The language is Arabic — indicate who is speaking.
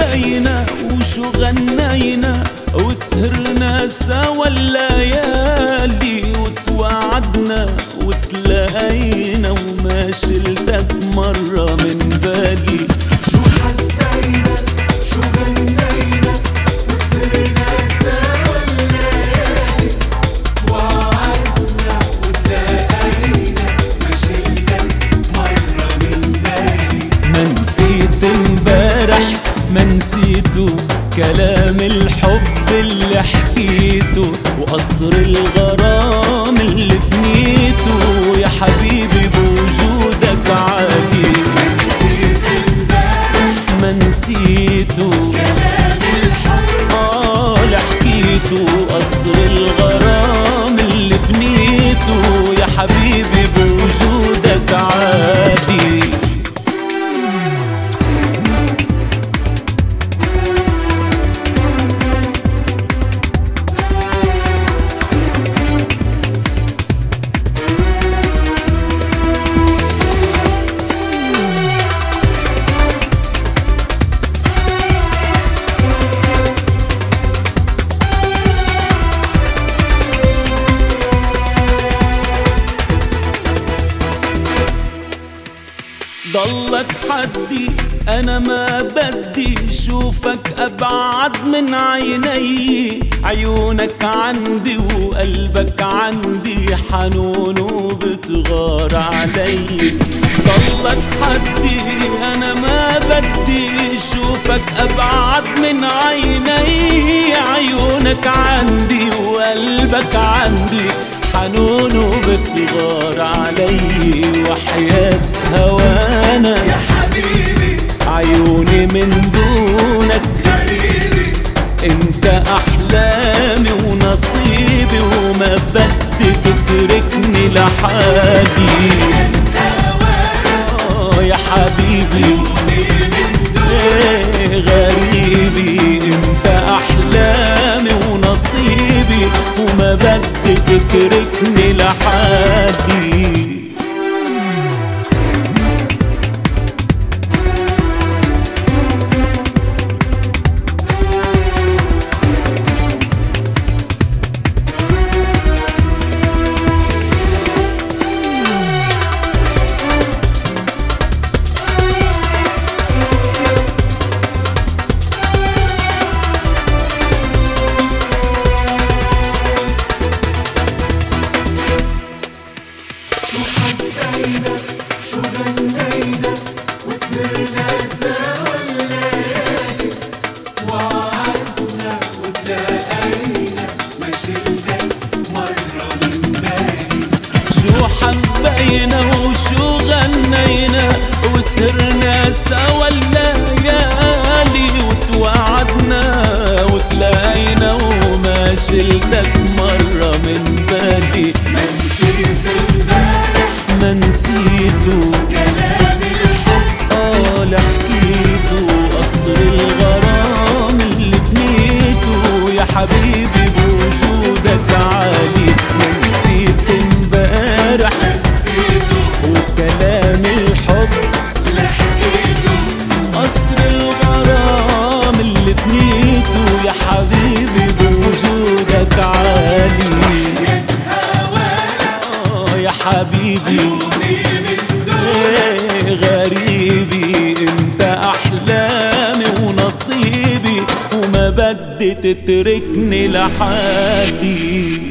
Speaker 1: حبينا وشو غنينا وسهرنا سوا الليالي وتوعدنا وتلاقينا وما شلتك مرة من بالي.
Speaker 2: شو حبينا شو غنينا وسهرنا سوا الليالي توعدنا وتلاقينا ما شلتك مرة من بالي.
Speaker 1: ما نسيت امبارح ما نسيته كلام الحب اللي حكيته وقصر الغرام اللي بنيته يا حبيبي بوجودك عالي.
Speaker 2: ما نسيت امبارح
Speaker 1: ما نسيته
Speaker 2: كلام الحب
Speaker 1: اللي حكيته قصر الغرام اللي بنيته يا حبيبي بوجودك عادي. ضلك حدي أنا ما بدي شوفك أبعد من عيني. عيونك عندي وقلبك عندي حنون وبتغار علي. ضلك حدي أنا ما بدي شوفك أبعد من عيني. عيونك عندي وقلبك عندي حنون وبتغار علي. وحياة هوانا
Speaker 2: يا حبيبي
Speaker 1: عيوني من دونك
Speaker 2: غريبي.
Speaker 1: انت احلامي ونصيبي وما بدي تتركني لحالي. يا حبيبي غريبي انت احلامي ونصيبي وما بدي تتركني لحالي.
Speaker 2: شو حبينا شو غنينا وسهرنا سوا الليالي وعدنا وتلاقينا ما شلتك مرة من بالي.
Speaker 1: شو حبينا وشو غنينا وسهرنا سوا الليالي وتوعدنا وتلاقينا وما شلتك مرة من بالي.
Speaker 2: ما نسيت امبارح
Speaker 1: ما نسيته
Speaker 2: كلام الحب
Speaker 1: اللي حكيته قصر الغرام اللي بنيته يا حبيبي بوجودك عالي. ما نسيت امبارح
Speaker 2: ما نسيته
Speaker 1: وكلام الحب
Speaker 2: اللي حكيته
Speaker 1: قصر الغرام اللي بنيته يا حبيبي بوجودك عالي. يا حبيبي غريبي انت احلامي ونصيبي وما بدي تتركني لحالي.